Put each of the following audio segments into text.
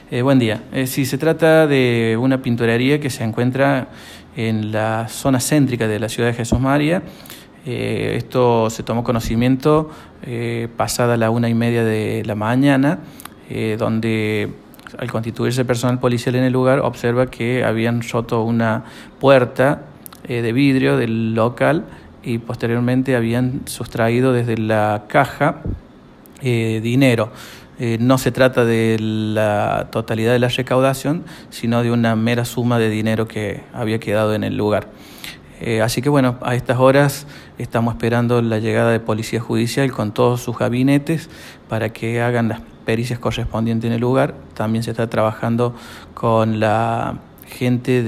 Buen día. Sí, se trata de una pinturería que se encuentra en la zona céntrica de la ciudad de Jesús María. Esto se tomó conocimiento pasada la 1:30 de la mañana, donde al constituirse personal policial en el lugar observa que habían roto una puerta de vidrio del local y posteriormente habían sustraído desde la caja dinero. No se trata de la totalidad de la recaudación, sino de una mera suma de dinero que había quedado en el lugar. Así que bueno, a estas horas estamos esperando la llegada de Policía Judicial con todos sus gabinetes para que hagan las pericias correspondientes en el lugar. También se está trabajando con la gente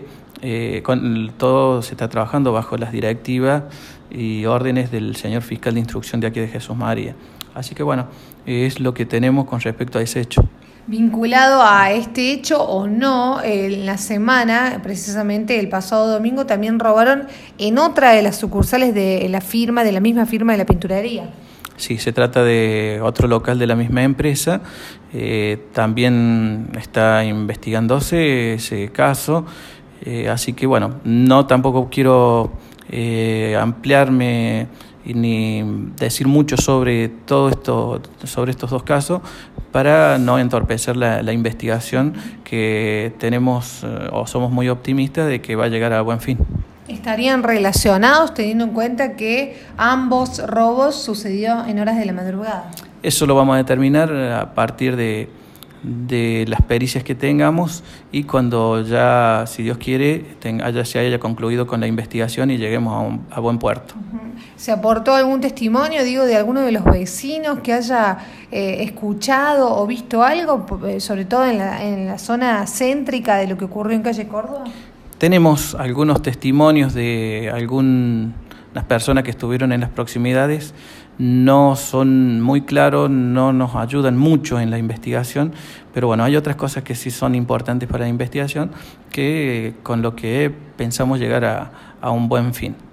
todo se está trabajando bajo las directivas y órdenes del señor fiscal de instrucción de aquí de Jesús María. Así que bueno, es lo que tenemos con respecto a ese hecho. Vinculado a este hecho o no, en la semana, precisamente el pasado domingo, también robaron en otra de las sucursales de la misma firma de la pinturería. Sí, se trata de otro local de la misma empresa. También está investigándose ese caso. Así que bueno, no tampoco quiero ampliarme ni decir mucho sobre todo esto, sobre estos dos casos, para no entorpecer la investigación que tenemos, o somos muy optimistas de que va a llegar a buen fin. ¿Estarían relacionados teniendo en cuenta que ambos robos sucedió en horas de la madrugada? Eso lo vamos a determinar a partir de las pericias que tengamos y cuando ya, si Dios quiere, se haya concluido con la investigación y lleguemos a buen puerto. ¿Se aportó algún testimonio, de alguno de los vecinos que haya escuchado o visto algo, sobre todo en la zona céntrica de lo que ocurrió en calle Córdoba? Tenemos algunos testimonios de algunas personas que estuvieron en las proximidades. No son muy claros, no nos ayudan mucho en la investigación, pero bueno, hay otras cosas que sí son importantes para la investigación, que con lo que pensamos llegar a un buen fin.